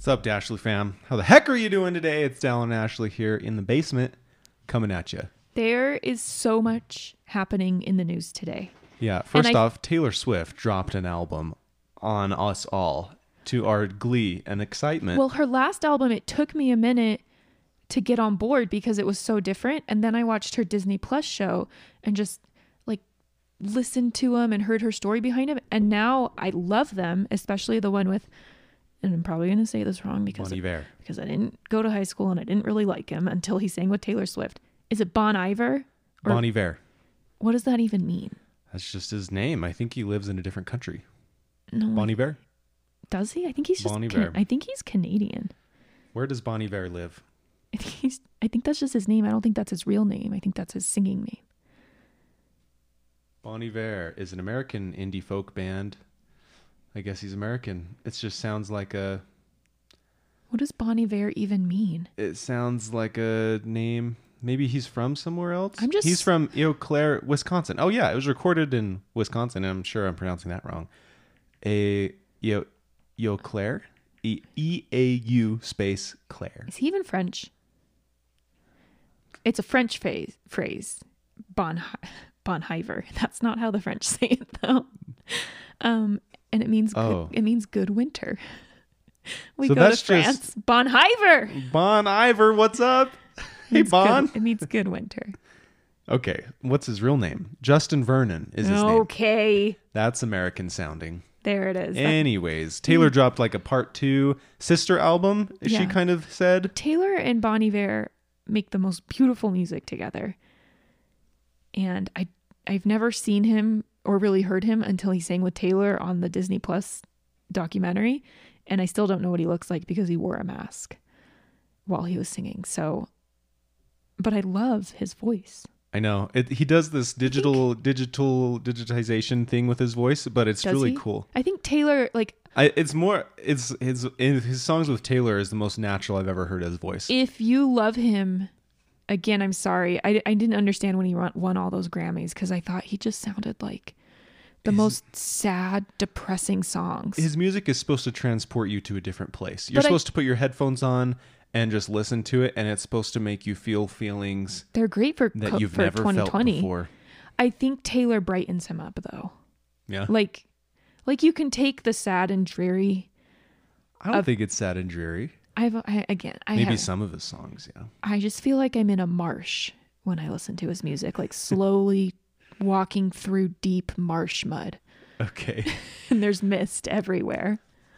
What's up, Dashley fam? How the heck are you doing today? It's Dallin and Ashley here in the basement coming at you. There is so much happening in the news today. Yeah, first off, Taylor Swift dropped an album on us all to our glee and excitement. Well, her last album, it took me a minute to get on board because it was so different. And then I watched her Disney Plus show and just like listened to them and heard her story behind them. And now I love them, especially the one with, and I'm probably going to say this wrong because I didn't go to high school and I didn't really like him until he sang with Taylor Swift. Is it Bon Iver? Bon Iver. What does that even mean? That's just his name. I think he lives in a different country. No. Bon Iver? Does he? I think he's just Bon Iver. I think he's Canadian. Where does Bon Iver live? I think that's just his name. I don't think that's his real name. I think that's his singing name. Bon Iver is an American indie folk band. I guess he's American. It just sounds like a... What does Bon Iver even mean? It sounds like a name. Maybe he's from somewhere else. He's from Eau Claire, Wisconsin. Oh yeah, it was recorded in Wisconsin. And I'm sure I'm pronouncing that wrong. Eau Claire, E-A-U space Claire. Is he even French? It's a French phrase. Bon Iver. That's not how the French say it though. And it means good winter. We go to France. Bon Iver. Bon Iver, what's up? Hey, Bon. It means good winter. Okay, what's his real name? Justin Vernon is his name. Okay. That's American sounding. There it is. Anyways, Taylor dropped like a part 2 sister album, she kind of said. Taylor and Bon Iver make the most beautiful music together. And I've never seen him or really heard him until he sang with Taylor on the Disney Plus documentary. And I still don't know what he looks like because he wore a mask while he was singing. So, but I love his voice. I know. He does this digitization thing with his voice, but it's really cool. I think Taylor, his songs with Taylor is the most natural I've ever heard his voice. If you love him, again, I'm sorry. I didn't understand when he won all those Grammys because I thought he just sounded like the most sad, depressing songs. His music is supposed to transport you to a different place. You're supposed to put your headphones on and just listen to it, and it's supposed to make you feel feelings. They're great for you've never 2020. felt before. I think Taylor brightens him up though. Yeah. Like you can take the sad and dreary. I don't think it's sad and dreary. Maybe some of his songs, yeah. I just feel like I'm in a marsh when I listen to his music, like slowly walking through deep marsh mud. Okay. And there's mist everywhere.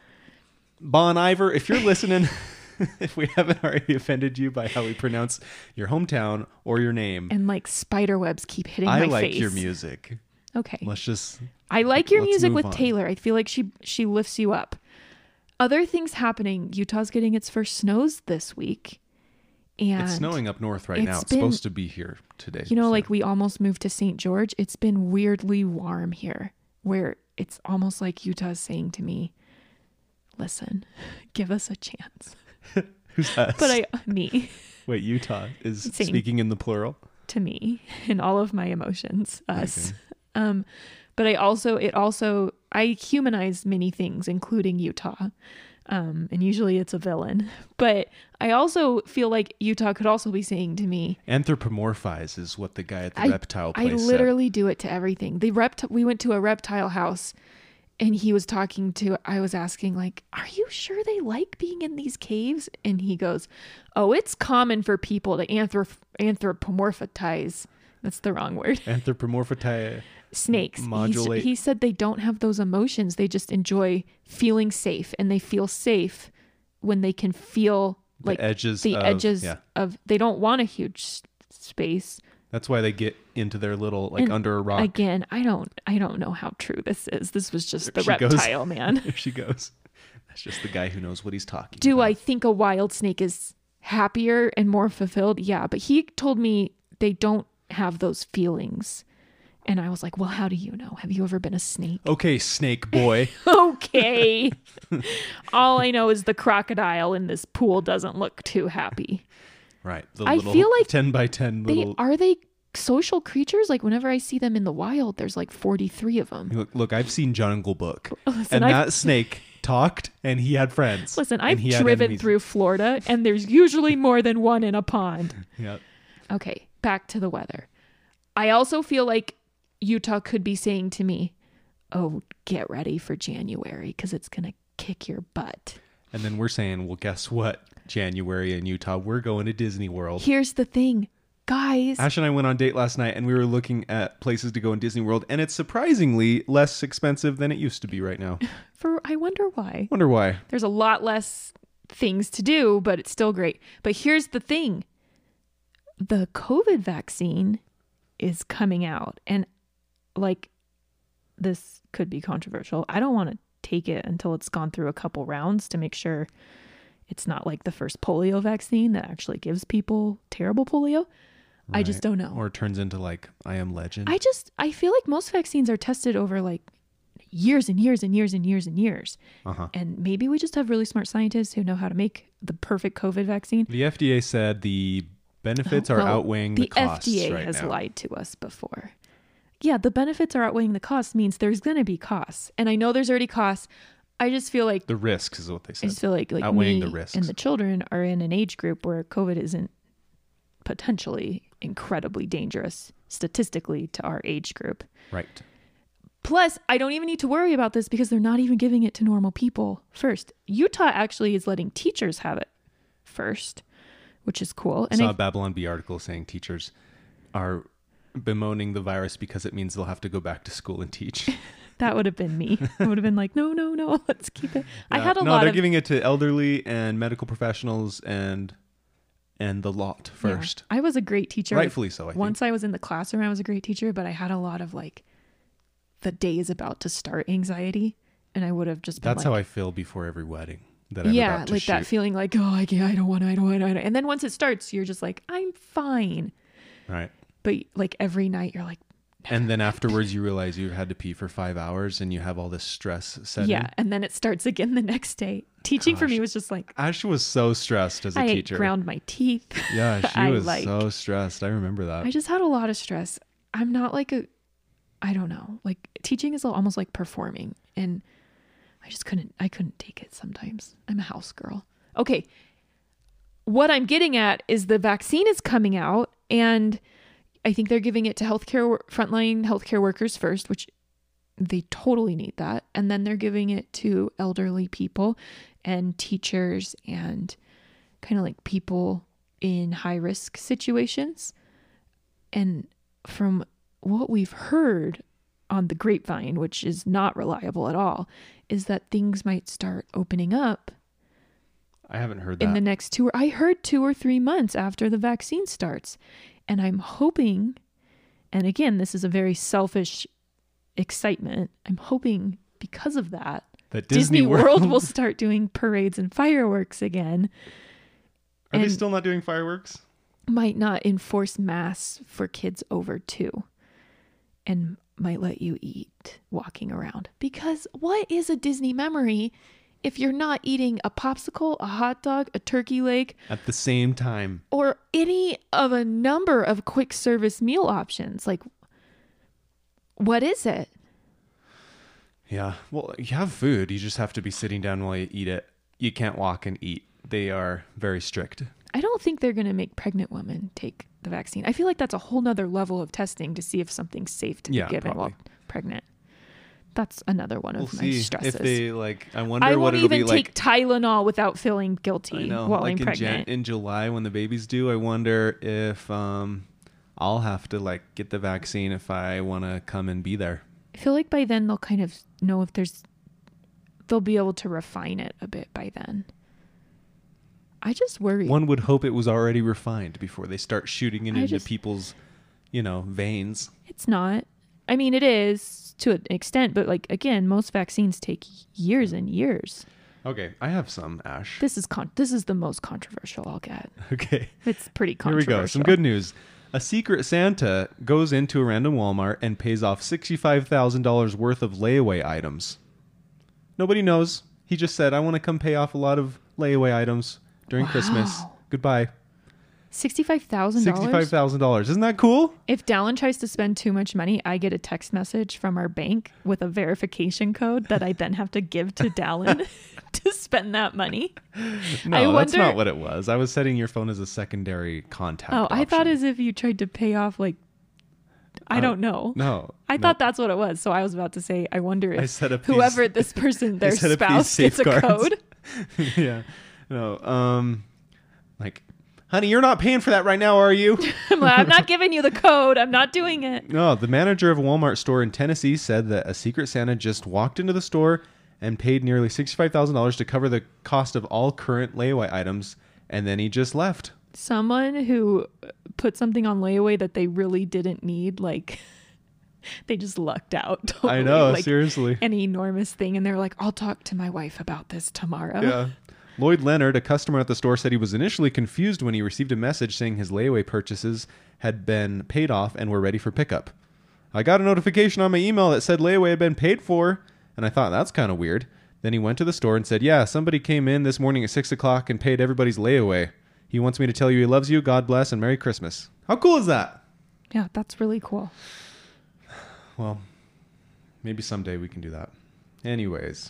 Bon Iver, if you're listening, if we haven't already offended you by how we pronounce your hometown or your name. And like spider webs keep hitting my face. I like your music. Okay. I like your music with Taylor. I feel like she lifts you up. Other things happening. Utah's getting its first snows this week. And it's snowing up north right now. It's supposed to be here today. Like we almost moved to St. George. It's been weirdly warm here where it's almost like Utah's saying to me, listen, give us a chance. Who's us? Me. Wait, Utah is speaking in the plural? To me, in all of my emotions, us. Okay. But I humanize many things, including Utah. And usually it's a villain. But I also feel like Utah could also be saying to me... Anthropomorphize is what the guy at the reptile place said. I literally do it to everything. We went to a reptile house and I was asking like, are you sure they like being in these caves? And he goes, oh, it's common for people to anthropomorphize. That's the wrong word. Anthropomorphize. Snakes. Modulate. He said they don't have those emotions. They just enjoy feeling safe, and they feel safe when they can feel like the edges of. They don't want a huge space. That's why they get into their little under a rock. Again, I don't know how true this is. This was just the reptile man. There she goes. That's just the guy who knows what he's talking about. Do I think a wild snake is happier and more fulfilled? Yeah, but he told me they don't have those feelings. And I was like, well, how do you know? Have you ever been a snake? Okay, snake boy. Okay. All I know is the crocodile in this pool doesn't look too happy. Right. I feel like 10 by 10 little... Are they social creatures? Like whenever I see them in the wild, there's like 43 of them. Look, I've seen Jungle Book. Listen, and that snake talked and he had friends. Listen, I've driven through Florida and there's usually more than one in a pond. Yep. Okay, back to the weather. I also feel like Utah could be saying to me, oh, get ready for January because it's going to kick your butt. And then we're saying, well, guess what? January in Utah, we're going to Disney World. Here's the thing, guys. Ash and I went on a date last night and we were looking at places to go in Disney World, and it's surprisingly less expensive than it used to be right now. I wonder why. Wonder why. There's a lot less things to do, but it's still great. But here's the thing. The COVID vaccine is coming out, and like, this could be controversial. I don't want to take it until it's gone through a couple rounds to make sure it's not like the first polio vaccine that actually gives people terrible polio. Right. I just don't know. Or it turns into like I Am Legend. I feel like most vaccines are tested over like years and years and years and years and years. Uh-huh. And maybe we just have really smart scientists who know how to make the perfect COVID vaccine. The FDA said the benefits are outweighing the costs. The FDA has lied to us before. Yeah, the benefits are outweighing the costs means there's going to be costs. And I know there's already costs. I just feel like the risks is what they said. I just feel like outweighing me the risks. And the children are in an age group where COVID isn't potentially incredibly dangerous statistically to our age group. Right. Plus, I don't even need to worry about this because they're not even giving it to normal people first. Utah actually is letting teachers have it first, which is cool. And I saw a Babylon Bee article saying teachers are bemoaning the virus because it means they'll have to go back to school and teach. That would have been me. I would have been like, no, let's keep it. Yeah. I had a lot they're giving it to elderly and medical professionals and the lot first. Yeah. I was a great teacher. Rightfully so, I think. Once I was in the classroom, I was a great teacher, but I had a lot of like the day is about to start anxiety. And I would have just been That's how I feel before every wedding that I'm about to like shoot. That feeling like, oh, I don't want to. And then once it starts, you're just like, I'm fine. Right. But like every night you're like, and then afterwards you realize you had to pee for 5 hours and you have all this stress set in. And then it starts again the next day. Teaching for me was just like... Ash was so stressed as a teacher. I ground my teeth. Yeah, she was so stressed. I remember that. I just had a lot of stress. I'm not like I don't know. Like teaching is almost like performing. And I couldn't take it sometimes. I'm a house girl. Okay. What I'm getting at is the vaccine is coming out and... I think they're giving it to frontline healthcare workers first, which they totally need that. And then they're giving it to elderly people and teachers and kind of like people in high risk situations. And from what we've heard on the grapevine, which is not reliable at all, is that things might start opening up. I haven't heard that. In the next I heard 2 or 3 months after the vaccine starts. And I'm hoping, and again, this is a very selfish excitement. I'm hoping because of that Disney World will start doing parades and fireworks again. Are they still not doing fireworks? Might not enforce masks for kids over 2 and might let you eat walking around. Because what is a Disney memory if you're not eating a popsicle, a hot dog, a turkey leg at the same time, or any of a number of quick service meal options? Like, what is it? Yeah. Well, you have food. You just have to be sitting down while you eat it. You can't walk and eat. They are very strict. I don't think they're going to make pregnant women take the vaccine. I feel like that's a whole nother level of testing to see if something's safe to be given while pregnant. That's another one of my stresses. If they I wonder what it'll be like. I won't even take Tylenol without feeling guilty while I'm pregnant. In July when the baby's due, I wonder if I'll have to get the vaccine if I want to come and be there. I feel like by then they'll kind of know if they'll be able to refine it a bit by then. I just worry. One would hope it was already refined before they start shooting it into people's, veins. It's not. I mean, it is to an extent, but again, most vaccines take years and years. Okay, I have some, Ash. This is the most controversial I'll get. Okay. It's pretty controversial. Here we go. Some good news. A secret Santa goes into a random Walmart and pays off $65,000 worth of layaway items. Nobody knows. He just said, I want to come pay off a lot of layaway items during Christmas. Goodbye. $65,000. $65,000. Isn't that cool? If Dallin tries to spend too much money, I get a text message from our bank with a verification code that I then have to give to Dallin to spend that money. No, that's not what it was. I was setting your phone as a secondary contact option. I thought as if you tried to pay off like, I don't know. No. I thought that's what it was. So I was about to say, I wonder if whoever this person, their spouse gets a code. Yeah. No. Like, honey, you're not paying for that right now, are you? I'm not giving you the code. I'm not doing it. No, the manager of a Walmart store in Tennessee said that a Secret Santa just walked into the store and paid nearly $65,000 to cover the cost of all current layaway items, and then he just left. Someone who put something on layaway that they really didn't need, like they just lucked out. Totally. I know, like, seriously. An enormous thing, and they're like, I'll talk to my wife about this tomorrow. Yeah. Lloyd Leonard, a customer at the store, said he was initially confused when he received a message saying his layaway purchases had been paid off and were ready for pickup. I got a notification on my email that said layaway had been paid for, and I thought that's kind of weird. Then he went to the store and said, yeah, somebody came in this morning at 6 o'clock and paid everybody's layaway. He wants me to tell you he loves you, God bless, and Merry Christmas. How cool is that? Yeah, that's really cool. Well, maybe someday we can do that. Anyways.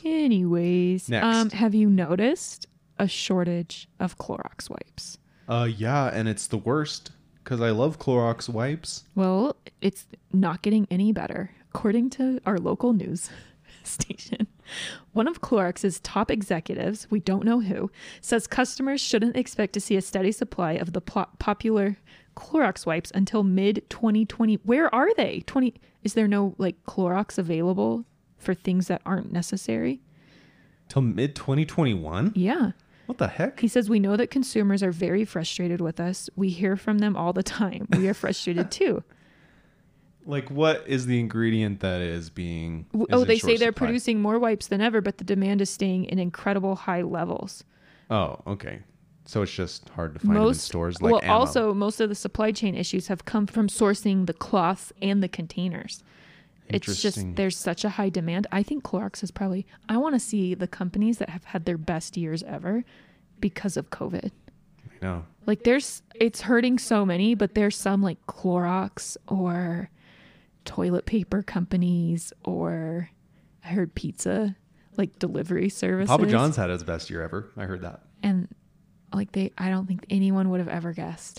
Next. Have you noticed a shortage of Clorox wipes? Yeah, and it's the worst because I love Clorox wipes. Well, it's not getting any better. According to our local news station, one of Clorox's top executives, we don't know who, says customers shouldn't expect to see a steady supply of the popular Clorox wipes until mid-2020. Where are they? Is there no like Clorox available for things that aren't necessary? Till mid-2021? Yeah. What the heck? He says, we know that consumers are very frustrated with us. We hear from them all the time. We are frustrated too. Like, what is the ingredient that is being... They say they're producing more wipes than ever, but the demand is staying in incredible high levels. Oh, okay. So it's just hard to find them in stores like ammo. Also, most of the supply chain issues have come from sourcing the cloths and the containers. It's just, there's such a high demand. I think Clorox is probably... I want to see the companies that have had their best years ever because of COVID. I know. Like, it's hurting so many, but there's some like Clorox or... toilet paper companies, or I heard pizza like delivery services. Papa John's had his best year ever. I heard that. And like I don't think anyone would have ever guessed.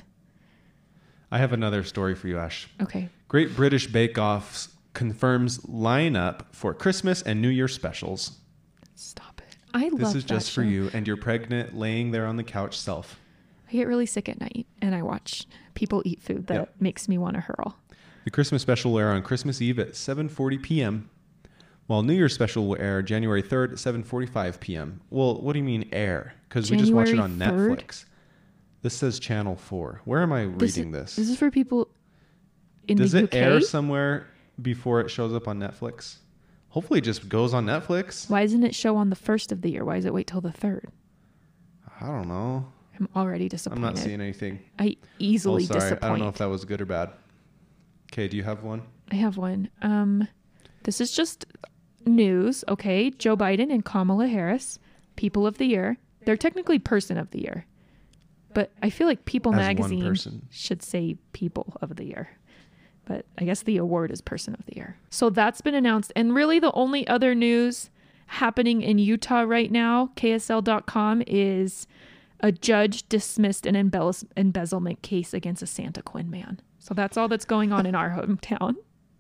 I have another story for you, Ash. Okay. Great British Bake Off confirms lineup for Christmas and New Year specials. Stop it. I love that. This is just for you and your pregnant laying there on the couch self. I get really sick at night and I watch people eat food that makes me want to hurl. The Christmas special will air on Christmas Eve at 7:40 p.m., while New Year's special will air January 3rd at 7:45 p.m. Well, what do you mean air? Because we just watch it on 3rd? Netflix. This says Channel 4. Where am I reading this? This is for people in Does the UK? it air somewhere before it shows up on Netflix? Hopefully it just goes on Netflix. Why doesn't it show on the 1st of the year? Why does it wait till the 3rd? I don't know. I'm already disappointed. I'm not seeing anything. I easily sorry. disappoint. I don't know if that was good or bad. Okay, do you have one? I have one. This is just news, okay? Joe Biden and Kamala Harris, People of the Year. They're technically Person of the Year. But I feel like People magazine should say People of the Year. But I guess the award is Person of the Year. So that's been announced. And really the only other news happening in Utah right now, KSL.com, is a judge dismissed an embezzlement case against a Santa Quinn man. So that's all that's going on in our hometown.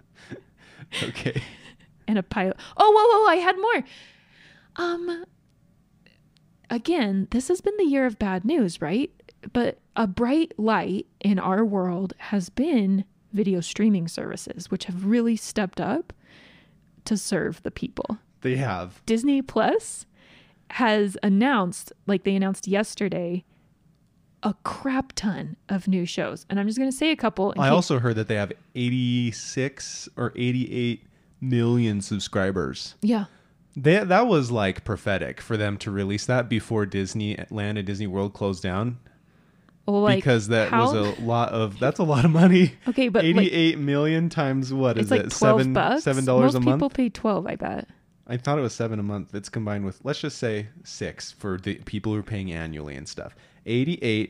Okay. And a pilot. Oh, whoa, I had more. Again, this has been the year of bad news, right? But a bright light in our world has been video streaming services, which have really stepped up to serve the people. They have. Disney Plus has announced, like they announced yesterday, a crap ton of new shows. And I'm just going to say a couple. I also heard that they have 86 or 88 million subscribers. Yeah. That was like prophetic for them to release that before Disneyland and Disney World closed down. Well, like, because that's a lot of money. Okay, but 88 million times what is like it? $12. $7 a Most month? people pay 12, I bet. I thought it was $7 a month. It's combined with, let's just say $6 for the people who are paying annually and stuff. 88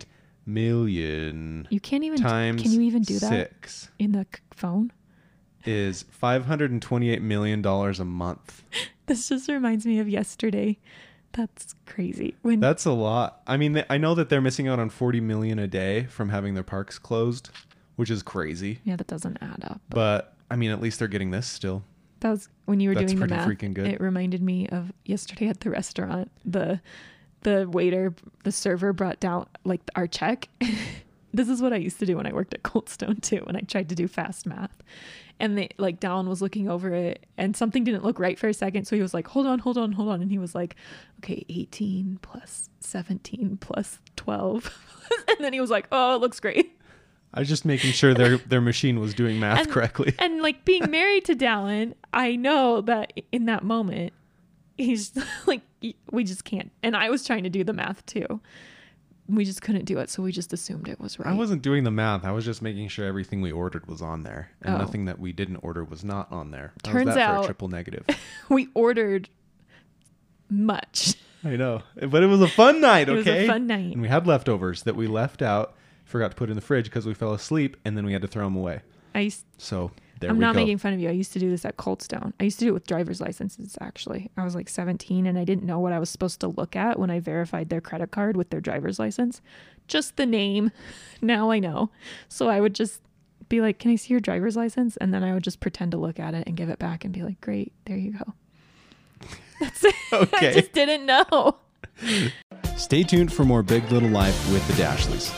million You can't even times can you even do that 6 in the phone? is $528 million a month. This just reminds me of yesterday. That's crazy. That's a lot. I mean, I know that they're missing out on 40 million a day from having their parks closed, which is crazy. Yeah, that doesn't add up. But I mean, at least they're getting this still. That was when you were That's doing the pretty math. freaking good. It reminded me of yesterday at the restaurant. The waiter, the server brought down like our check. This is what I used to do when I worked at Cold Stone too, when I tried to do fast math. And they like Dallin was looking over it and something didn't look right for a second. So he was like, hold on. And he was like, okay, 18 plus 17 plus 12. And then he was like, oh, it looks great. I was just making sure their machine was doing math correctly. And like being married to Dallin, I know that in that moment, he's like, we just can't. And I was trying to do the math too. We just couldn't do it. So we just assumed it was right. I wasn't doing the math. I was just making sure everything we ordered was on there. And nothing that we didn't order was not on there. Turns that out for a triple negative. we ordered much. I know. But it was a fun night, okay? It was a fun night. And we had leftovers that we left out, forgot to put in the fridge because we fell asleep, and then we had to throw them away. So there I'm we go. not making fun of you. I used to do this at Cold Stone. I used to do it with driver's licenses, actually. I was like 17 and I didn't know what I was supposed to look at when I verified their credit card with their driver's license. Just the name. Now I know. So I would just be like, can I see your driver's license? And then I would just pretend to look at it and give it back and be like, great, there you go. That's it. Okay. I just didn't know. Stay tuned for more Big Little Life with the Dashleys.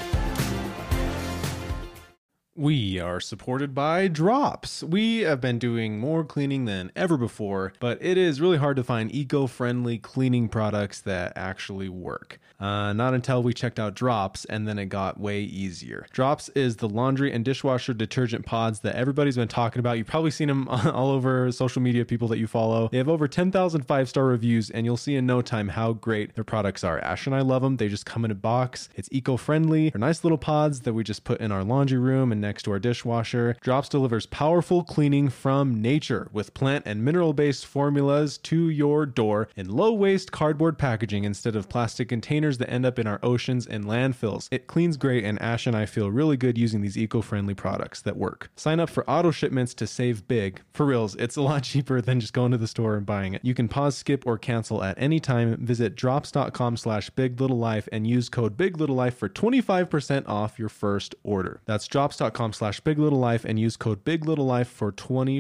We are supported by Drops. We have been doing more cleaning than ever before, but it is really hard to find eco-friendly cleaning products that actually work. Not until we checked out Drops, and then it got way easier. Drops is the laundry and dishwasher detergent pods that everybody's been talking about. You've probably seen them all over social media, people that you follow. They have over 10,000 5-star reviews, and you'll see in no time how great their products are. Ash and I love them. They just come in a box. It's eco-friendly. They're nice little pods that we just put in our laundry room and next to our dishwasher. Drops delivers powerful cleaning from nature with plant and mineral-based formulas to your door in low-waste cardboard packaging instead of plastic containers that end up in our oceans and landfills. It cleans great, and Ash and I feel really good using these eco-friendly products that work. Sign up for auto shipments to save big. For reals, it's a lot cheaper than just going to the store and buying it. You can pause, skip, or cancel at any time. Visit drops.com/biglittlelife and use code biglittlelife for 25% off your first order. That's drops.com/biglittlelife and use code biglittlelife for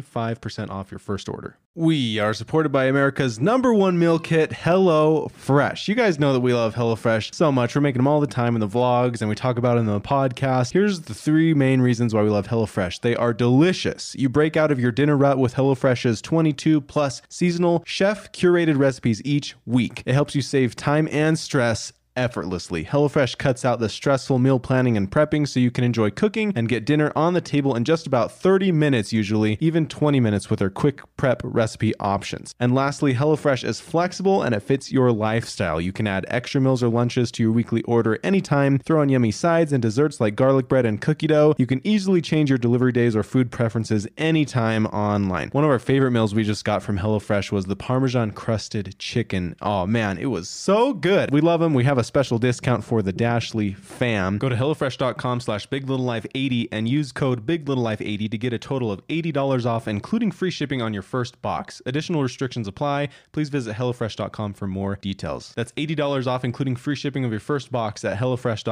25% off your first order. We are supported by America's #1 meal kit, HelloFresh. You guys know that we love HelloFresh so much. We're making them all the time in the vlogs, and we talk about it in the podcast. Here's the 3 main reasons why we love HelloFresh. They are delicious. You break out of your dinner rut with HelloFresh's 22 plus seasonal chef-curated recipes each week. It helps you save time and stress effortlessly. HelloFresh cuts out the stressful meal planning and prepping so you can enjoy cooking and get dinner on the table in just about 30 minutes usually, even 20 minutes with their quick prep recipe options. And lastly, HelloFresh is flexible and it fits your lifestyle. You can add extra meals or lunches to your weekly order anytime, throw in yummy sides and desserts like garlic bread and cookie dough. You can easily change your delivery days or food preferences anytime online. One of our favorite meals we just got from HelloFresh was the Parmesan crusted chicken. Oh man, it was so good. We love them. We have a special discount for the Dashley fam. Go to HelloFresh.com/BigLittleLife80 and use code BigLittleLife80 to get a total of $80 off, including free shipping on your first box. Additional restrictions apply. Please visit HelloFresh.com for more details. That's $80 off, including free shipping of your first box at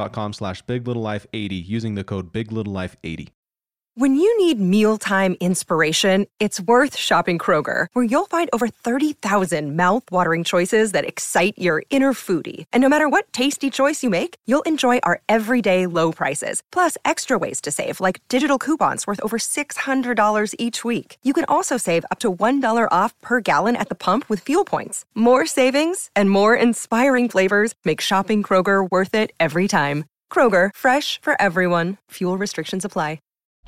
HelloFresh.com/BigLittleLife80 using the code BigLittleLife80. When you need mealtime inspiration, it's worth shopping Kroger, where you'll find over 30,000 mouth-watering choices that excite your inner foodie. And no matter what tasty choice you make, you'll enjoy our everyday low prices, plus extra ways to save, like digital coupons worth over $600 each week. You can also save up to $1 off per gallon at the pump with fuel points. More savings and more inspiring flavors make shopping Kroger worth it every time. Kroger, fresh for everyone. Fuel restrictions apply.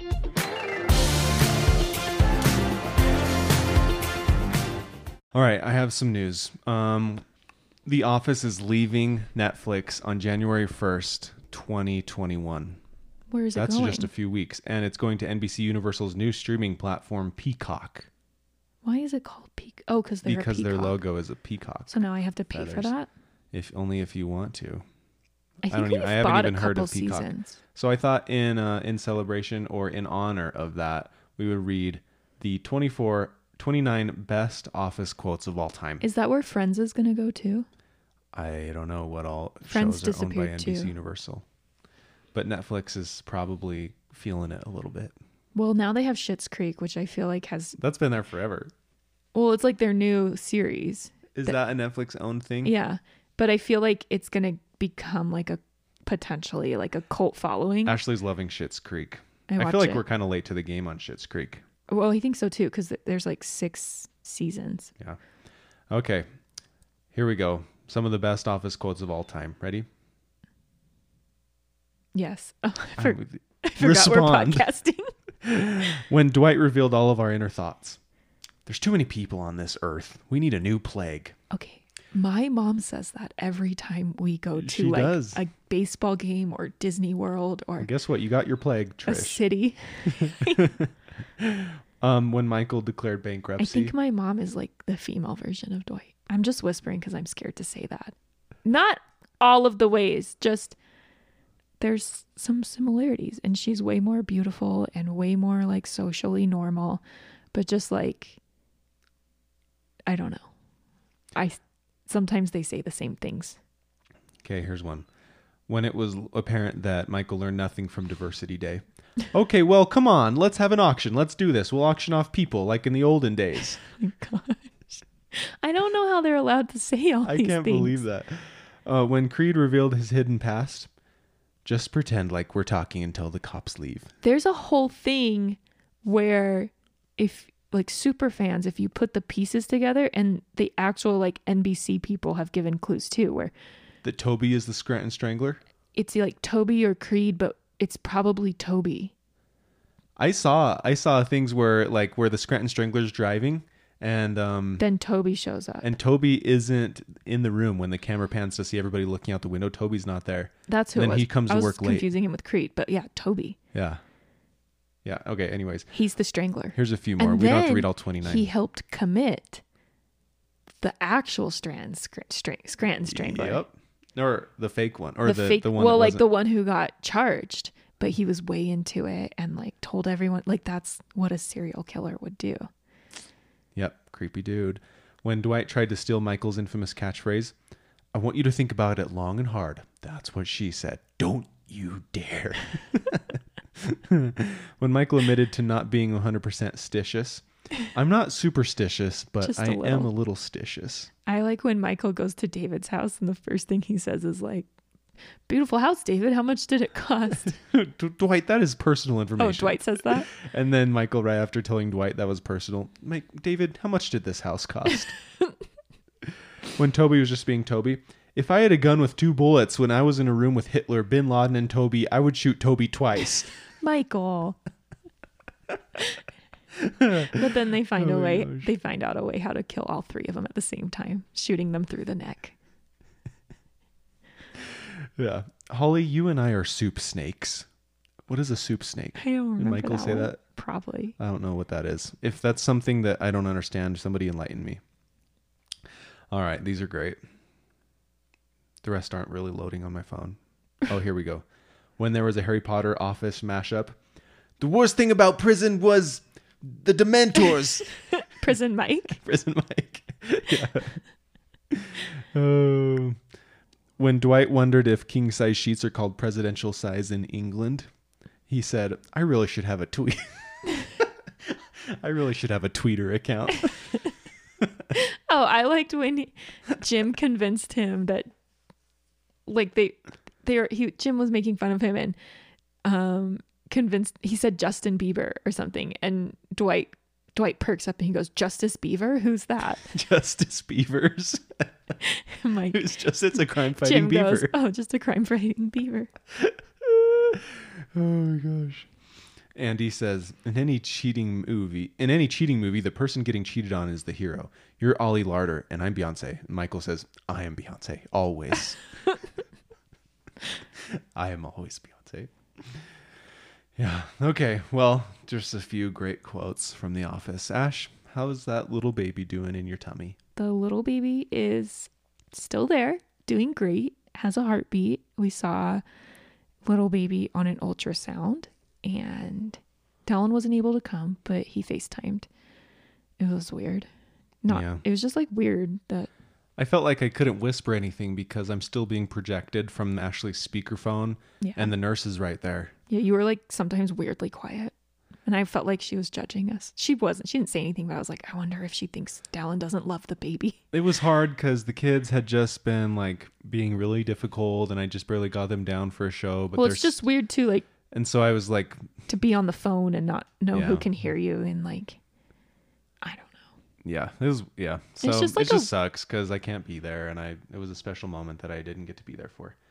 All right, I have some news. The Office is leaving Netflix on January 1st, 2021. Where is it That's going? just a few weeks, and it's going to NBC Universal's new streaming platform, Peacock. Why is it called Peacock? Oh, because Because their logo is a peacock. So now I have to pay for feathers. that? If only if you want to. I think I haven't bought even a heard couple of Peacock. seasons. So I thought in celebration or in honor of that, we would read the 29 best Office quotes of all time. Is that where Friends is going to go too? I don't know what all Friends shows are owned by disappeared NBC too. Universal. But Netflix is probably feeling it a little bit. Well, now they have Schitt's Creek, which I feel like has... That's been there forever. Well, it's like their new series. Is that a Netflix owned thing? Yeah. But I feel like it's going to become like a potentially like a cult following. Ashley's loving Schitt's Creek. I I watch feel like it. we're kind of late to the game on Schitt's Creek. Well, I think so too, because there's like 6 seasons. Yeah. Okay. Here we go. Some of the best Office quotes of all time. Ready? Yes. Oh, I forgot Respond. we're podcasting. When Dwight revealed all of our inner thoughts. There's too many people on this earth. We need a new plague. Okay. My mom says that every time we go She to like does. a baseball game or Disney World or And guess what? You got your plague, a Trish. city. When Michael declared I bankruptcy. think my mom is like the female version of Dwight. I'm just whispering because I'm scared to say that. Not all of the ways, just there's some similarities. And she's way more beautiful and way more like socially normal. But just like, I don't know. Sometimes they say the same things. Okay, here's one. When it was apparent that Michael learned nothing from Diversity Day. Okay, well, come on. Let's have an auction. Let's do this. We'll auction off people like in the olden days. Oh my gosh. I don't know how they're allowed to say all I these can't things. believe that. When Creed revealed his hidden past, just pretend like we're talking until the cops leave. There's a whole thing where if like super fans, if you put the pieces together, and the actual like NBC people have given clues too, where That Toby is the Scranton Strangler? it's like Toby or Creed, but it's probably Toby. I saw things where the Scranton Strangler's driving and Then Toby shows up. and Toby isn't in the room when the camera pans to see everybody looking out the window. Toby's not there. That's who then it was. he comes I to was work late. confusing him with Creed, but yeah, Toby. Yeah. Yeah. Okay. Anyways, He's the Strangler. here's a few more. And We don't have to then read all 29. He helped commit the actual Scranton Strangler. Yep. Or the fake one, or the fake, one. well, that like wasn't- the one who got charged, but he was way into it and like told everyone, like that's what a serial killer would do. Yep. Creepy dude. When Dwight tried to steal Michael's infamous catchphrase, "I want you to think about it long and hard." That's what she said. Don't you dare. When Michael admitted to not being 100% stitious, "I'm not superstitious, but Just a I am little. a little stitious." I like when Michael goes to David's house and the first thing he says is like, "Beautiful house, David. How much did it cost?" Dwight, that is personal information. Oh, Dwight says that? And then Michael, right after telling Dwight that was personal, David, how much did this house cost? When Toby was just being Toby, "If I had a gun with 2 bullets when I was in a room with Hitler, Bin Laden, and Toby, I would shoot Toby twice." Michael. But then they find Oh a my way. gosh. They find out a way how to kill all 3 of them at the same time, shooting them through the neck. Yeah. "Holly, you and I are soup snakes." What is a soup snake? I don't remember Michael that say one. that? Probably. I don't know what that is. If that's something that I don't understand, somebody enlighten me. All right, these are great. The rest aren't really loading on my phone. Oh, here we go. When there was a Harry Potter Office mashup, "The worst thing about prison was the Dementors." Prison Mike. Prison Mike. Yeah. When Dwight wondered if king size sheets are called presidential size in England, he said, "I really should have a tweet." I really should have a Twitter account. Oh, I liked when Jim convinced him that, like Jim was making fun of him and convinced. He said Justin Bieber or something, and Dwight perks up and he goes, "Justice Beaver? Who's that?" Justice Beavers. I'm like, It's a crime fighting Jim beaver. goes, "Oh, just a crime fighting beaver." Oh my gosh. Andy says, in any cheating movie, the person getting cheated on is the hero. You're Ollie Larder and I'm Beyonce. And Michael says, "I am Beyonce, always." I am always Beyonce. Yeah. Okay. Well, just a few great quotes from The Office. Ash, how's that little baby doing in your tummy? The little baby is still there, doing great, has a heartbeat. We saw little baby on an ultrasound, and Talon wasn't able to come, but he FaceTimed. It was weird. It was just like weird that I felt like I couldn't whisper anything because I'm still being projected from Ashley's speakerphone, and the nurse is right there. Yeah, you were like sometimes weirdly quiet. And I felt like she was judging us. She wasn't. She didn't say anything, but I was like, I wonder if she thinks Dallin doesn't love the baby. It was hard because the kids had just been like being really difficult, and I just barely got them down for a show. But well, it's just weird too, like. And so I was like, to be on the phone and not know who can hear you, and like, I don't know. Yeah, it was. Yeah, so it's just like it just sucks because I can't be there, and it was a special moment that I didn't get to be there for.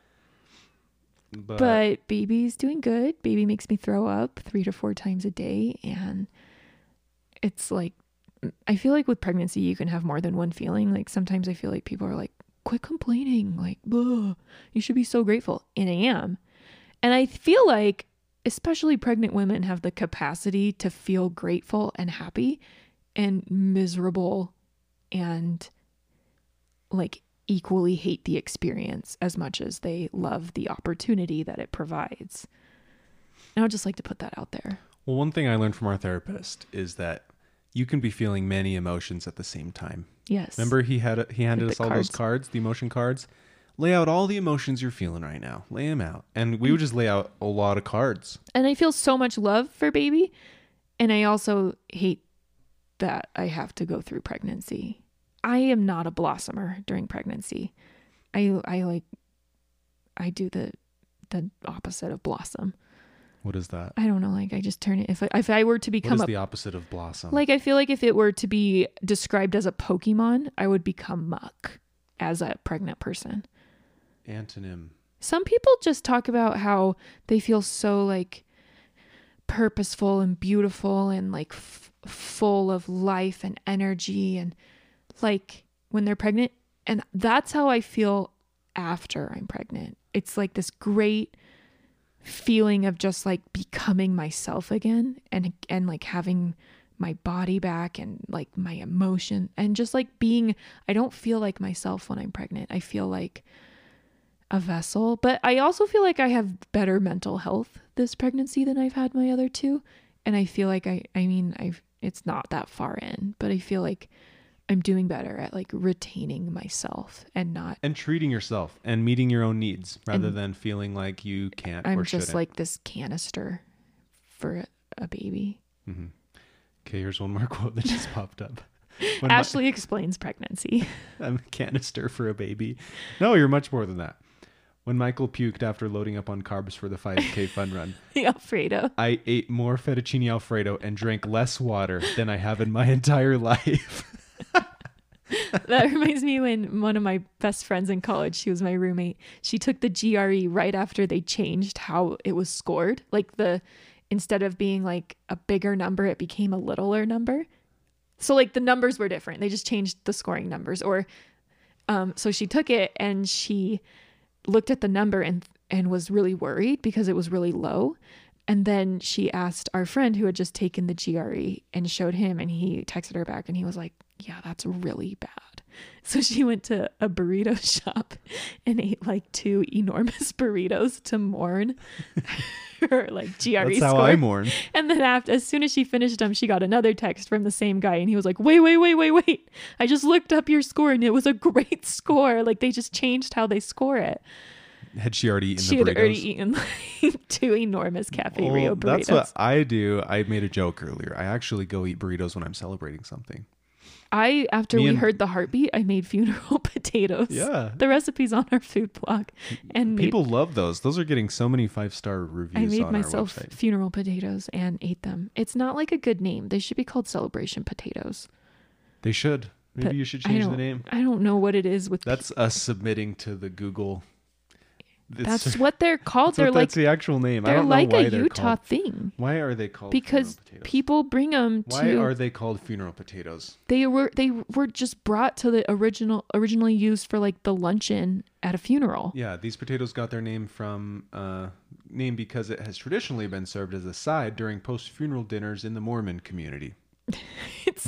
But baby's doing good. Baby makes me throw up 3 to 4 times a day. And it's like, I feel like with pregnancy, you can have more than one feeling. Like sometimes I feel like people are like, quit complaining. Like, ugh, you should be so grateful. And I am. And I feel like especially pregnant women have the capacity to feel grateful and happy and miserable and like equally hate the experience as much as they love the opportunity that it provides. And I would just like to put that out there. Well, one thing I learned from our therapist is that you can be feeling many emotions at the same time. Yes. Remember he handed us all those cards, the emotion cards. Lay out all the emotions you're feeling right now. Lay them out. And we would just lay out a lot of cards. And I feel so much love for baby. And I also hate that I have to go through pregnancy. I am not a blossomer during pregnancy. I do the opposite of blossom. What is that? I don't know. Like I just turn it. If I were to become what is the opposite of blossom? Like I feel like if it were to be described as a Pokemon, I would become muck as a pregnant person. Antonym. Some people just talk about how they feel so like purposeful and beautiful and like full of life and energy and like when they're pregnant. And that's how I feel after I'm pregnant. It's like this great feeling of just like becoming myself again and like having my body back and like my emotion and just like being, I don't feel like myself when I'm pregnant. I feel like a vessel, but I also feel like I have better mental health this pregnancy than I've had my other two. And I feel like it's not that far in, but I feel like I'm doing better at like retaining myself and treating yourself and meeting your own needs rather than feeling like you can't or shouldn't. I'm just like this canister for a baby. Mm-hmm. Okay, here's one more quote that just popped up. Ashley explains pregnancy. I'm a canister for a baby. No, you're much more than that. When Michael puked after loading up on carbs for the 5K fun run. The Alfredo. I ate more fettuccine Alfredo and drank less water than I have in my entire life. That reminds me when one of my best friends in college, she was my roommate, she took the GRE right after they changed how it was scored. Like instead of being like a bigger number, it became a littler number. So like the numbers were different. They just changed the scoring numbers. So she took it and she looked at the number and was really worried because it was really low. And then she asked our friend who had just taken the GRE and showed him, and he texted her back and he was like, yeah, that's really bad. So she went to a burrito shop and ate like 2 enormous burritos to mourn her like GRE That's score. how I mourn. And then as soon as she finished them, she got another text from the same guy and he was like, wait. I just looked up your score and it was a great score. Like they just changed how they score it. Had she already eaten the burritos? She had already eaten like 2 enormous Cafe Rio burritos. That's what I do. I made a joke earlier. I actually go eat burritos when I'm celebrating something. After we heard the heartbeat, I made funeral potatoes. Yeah. The recipe's on our food blog. And people love those. Those are getting so many 5-star reviews on our website. I made myself funeral potatoes and ate them. It's not like a good name. They should be called celebration potatoes. They should. Maybe you should change the name. I don't know what it is with That's us submitting to the Google. That's what they're called. That's the actual name. They're I don't like know why a Utah thing. Why are they called because funeral potatoes? People bring them to. Why are they called funeral potatoes? They were just brought to the originally used for like the luncheon at a funeral. Yeah, these potatoes got their name from because it has traditionally been served as a side during post-funeral dinners in the Mormon community.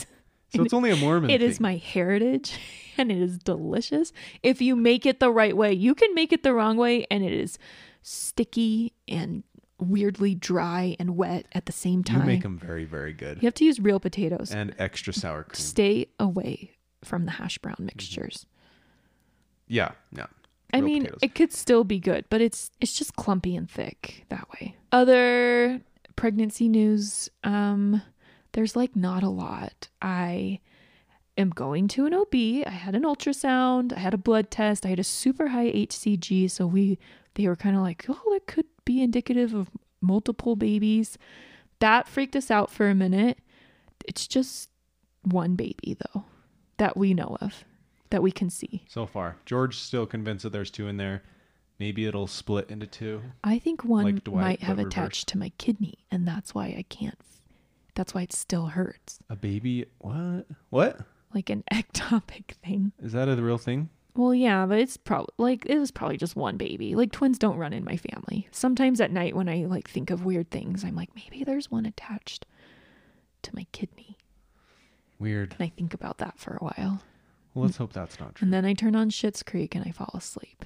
So it's only a Mormon It thing. is my heritage and it is delicious. If you make it the right way, you can make it the wrong way and it is sticky and weirdly dry and wet at the same time. You make them very, very good. You have to use real potatoes. And extra sour cream. Stay away from the hash brown mixtures. Yeah, yeah. I Real mean, potatoes. it could still be good, but it's just clumpy and thick that way. Other pregnancy news, there's like not a lot. I am going to an OB. I had an ultrasound. I had a blood test. I had a super high HCG. So they were kind of like, oh, that could be indicative of multiple babies. That freaked us out for a minute. It's just one baby though, that we know of, that we can see. So far. George's still convinced that there's 2 in there. Maybe it'll split into 2. I think one Like Dwight, might have but attached reversed. to my kidney, and that's why I can't. That's why it still hurts, A baby? What? What? like an ectopic thing. Is that a real thing? Well, yeah, but it's probably like it was probably just one baby. Like twins don't run in my family. Sometimes at night when I like think of weird things, I'm like, maybe there's one attached to my kidney, Weird. and I think about that for a while, Well, let's hope that's not true. and then I turn on Schitt's Creek and I fall asleep.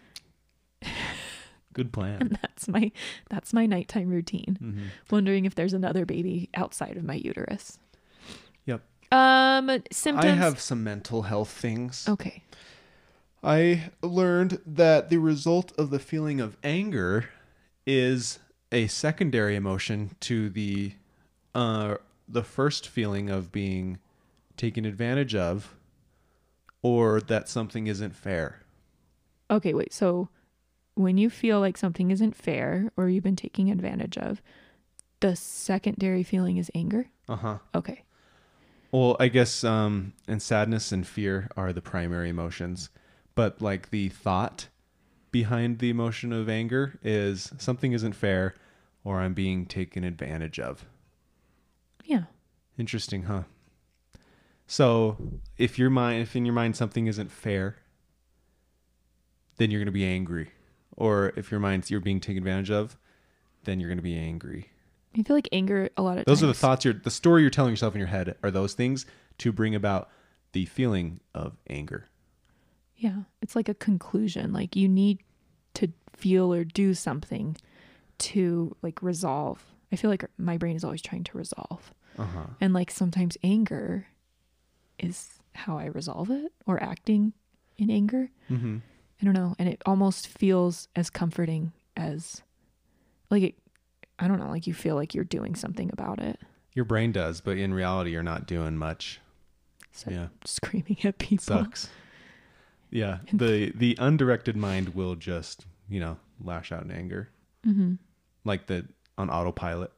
Good plan. And that's my nighttime routine. Mm-hmm. Wondering if there's another baby outside of my uterus. Yep. Symptoms. I have some mental health things. Okay. I learned that the result of the feeling of anger is a secondary emotion to the first feeling of being taken advantage of, or that something isn't fair. Okay, wait. So when you feel like something isn't fair or you've been taken advantage of, the secondary feeling is anger? Uh-huh. Okay. Well, I guess and sadness and fear are the primary emotions, but like the thought behind the emotion of anger is something isn't fair or I'm being taken advantage of. Yeah. Interesting, huh? So if in your mind something isn't fair, then you're going to be angry. Or if you're being taken advantage of, then you're going to be angry. I feel like anger a lot of Those times. are the thoughts the story you're telling yourself in your head are those things to bring about the feeling of anger. Yeah. It's like a conclusion. Like you need to feel or do something to like resolve. I feel like my brain is always trying to resolve. Uh-huh. And like sometimes anger is how I resolve it, or acting in anger. Mm-hmm. I don't know. And it almost feels as comforting as like it, I don't know, like you feel like you're doing something about it. Your brain does, but in reality, you're not doing much. So Yeah. screaming at people. Sucks. Yeah. The undirected mind will just, lash out in anger. Mm-hmm. Like on autopilot.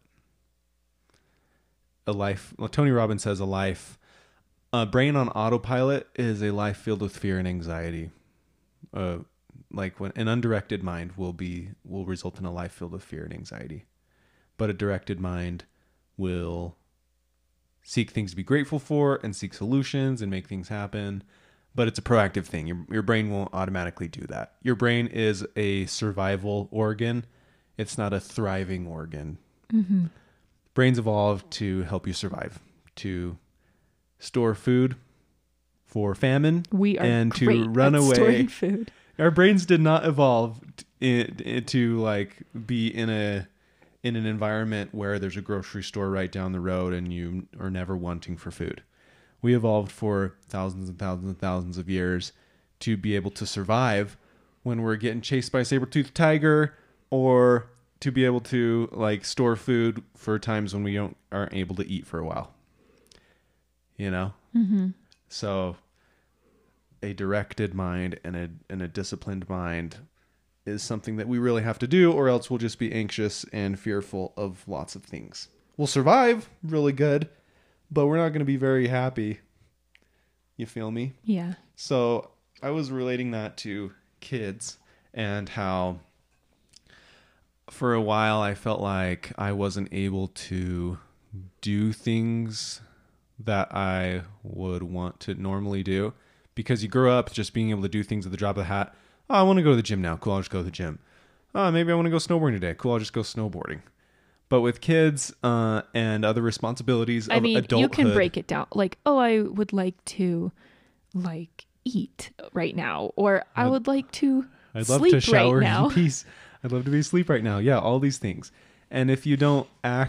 Tony Robbins says a brain on autopilot is a life filled with fear and anxiety. Like when an undirected mind will result in a life filled with fear and anxiety, but a directed mind will seek things to be grateful for and seek solutions and make things happen. But it's a proactive thing. Your brain won't automatically do that. Your brain is a survival organ. It's not a thriving organ. Mm-hmm. Brains evolved to help you survive, to store food for famine, We are and great to run at away. storing food. Our brains did not evolve to like be in an environment where there's a grocery store right down the road and you are never wanting for food. We evolved for thousands and thousands and thousands of years to be able to survive when we're getting chased by a saber-toothed tiger, or to be able to like store food for times when we aren't able to eat for a while. Mm-hmm. So a directed mind and a disciplined mind is something that we really have to do, or else we'll just be anxious and fearful of lots of things. We'll survive really good, but we're not going to be very happy. You feel me? Yeah. So I was relating that to kids and how for a while I felt like I wasn't able to do things that I would want to normally do, because you grow up just being able to do things at the drop of the hat. Oh, I want to go to the gym now. Cool, I'll just go to the gym. Oh, maybe I want to go snowboarding today. Cool, I'll just go snowboarding. But with kids and other responsibilities I of mean, adulthood, you can break it down. Like, oh, I would like to like eat right now, or I would like to I'd love sleep to shower right now. in peace. I'd love to be asleep right now. Yeah, all these things. And if you don't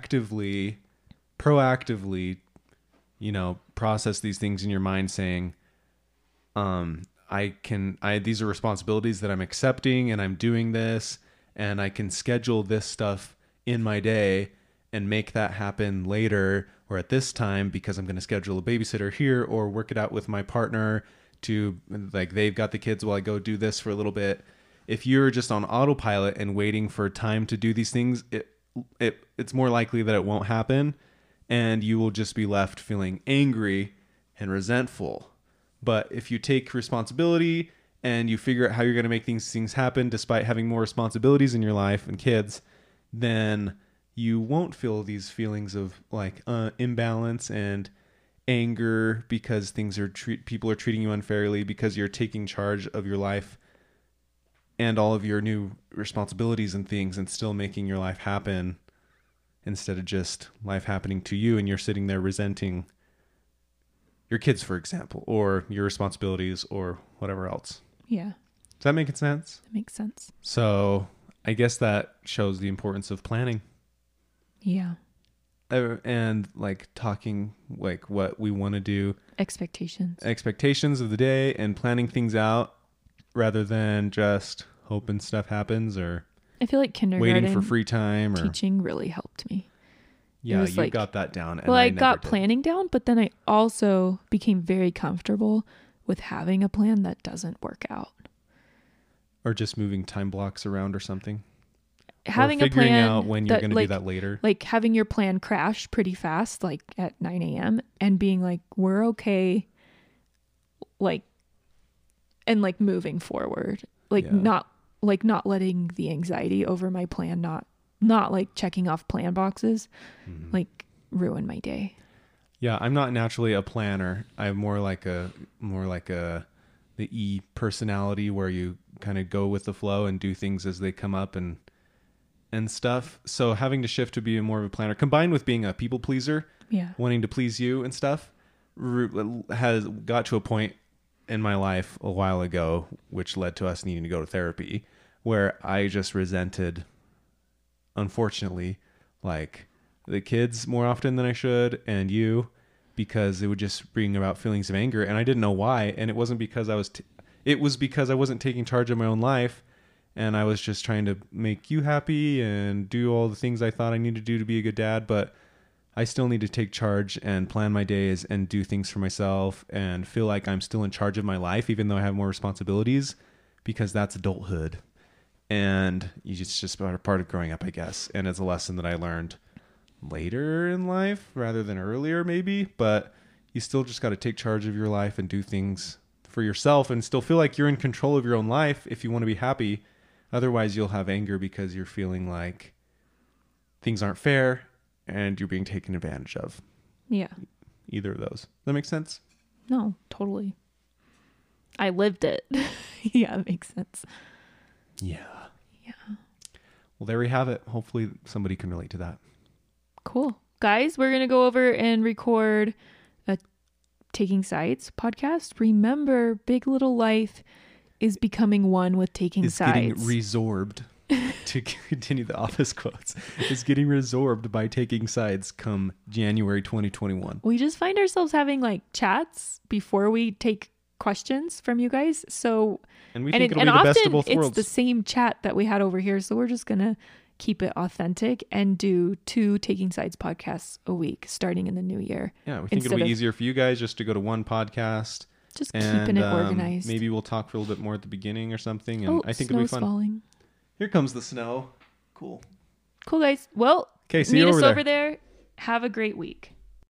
proactively, process these things in your mind saying, these are responsibilities that I'm accepting and I'm doing this and I can schedule this stuff in my day and make that happen later or at this time because I'm going to schedule a babysitter here or work it out with my partner to like they've got the kids while I go do this for a little bit. If you're just on autopilot and waiting for time to do these things, it's more likely that it won't happen and you will just be left feeling angry and resentful. But if you take responsibility and you figure out how you're going to make these things happen despite having more responsibilities in your life and kids, then you won't feel these feelings of like imbalance and anger because people are treating you unfairly because you're taking charge of your life and all of your new responsibilities and things and still making your life happen instead of just life happening to you and you're sitting there resenting your kids, for example, or your responsibilities or whatever else. Yeah. Does that make sense? That makes sense. So I guess that shows the importance of planning. Yeah. And like talking like what we want to do. Expectations of the day and planning things out rather than just hoping stuff happens or I feel like kindergarten waiting for free time or teaching really helped me. Yeah, you got that down. And well, I got planning down, but then I also became very comfortable with having a plan that doesn't work out. Or just moving time blocks around or something. Having or a plan out when you're going to do that later. Like having your plan crash pretty fast, like at 9 a.m. and being like, we're okay. Like, and like moving forward, like not letting the anxiety over my plan, not like checking off plan boxes, like ruin my day. Yeah. I'm not naturally a planner. I'm more like the E personality where you kind of go with the flow and do things as they come up and stuff. So having to shift to be more of a planner combined with being a people pleaser, wanting to please you and stuff has got to a point in my life a while ago, which led to us needing to go to therapy where I just resented, unfortunately, like the kids more often than I should and you, because it would just bring about feelings of anger and I didn't know why. And it wasn't because it was because I wasn't taking charge of my own life and I was just trying to make you happy and do all the things I thought I needed to do to be a good dad. But I still need to take charge and plan my days and do things for myself and feel like I'm still in charge of my life, even though I have more responsibilities, because that's adulthood. And it's just part of growing up, I guess. And it's a lesson that I learned later in life rather than earlier, maybe. But you still just got to take charge of your life and do things for yourself and still feel like you're in control of your own life if you want to be happy. Otherwise, you'll have anger because you're feeling like things aren't fair and you're being taken advantage of. Yeah. Either of those. Does that make sense? No, totally. I lived it. Yeah, it makes sense. Yeah. Yeah. Well, there we have it. Hopefully somebody can relate to that. Cool. Guys, we're going to go over and record a Taking Sides podcast. Remember, Big Little Life is becoming one with taking sides. Getting resorbed, to continue the office quotes, is getting resorbed by taking sides come January 2021. We just find ourselves having like chats before we take questions from you guys. So, and we think it'll be the best of both worlds. It's the same chat that we had over here. So we're just going to keep it authentic and do 2 Taking Sides podcasts a week starting in the new year. Yeah, we think it'll be easier for you guys just to go to one podcast. Just keeping it organized. Maybe we'll talk for a little bit more at the beginning or something. And I think it'll be fun. Falling. Here comes the snow. Cool. Cool, guys. Well, see meet you us over there. Have a great week.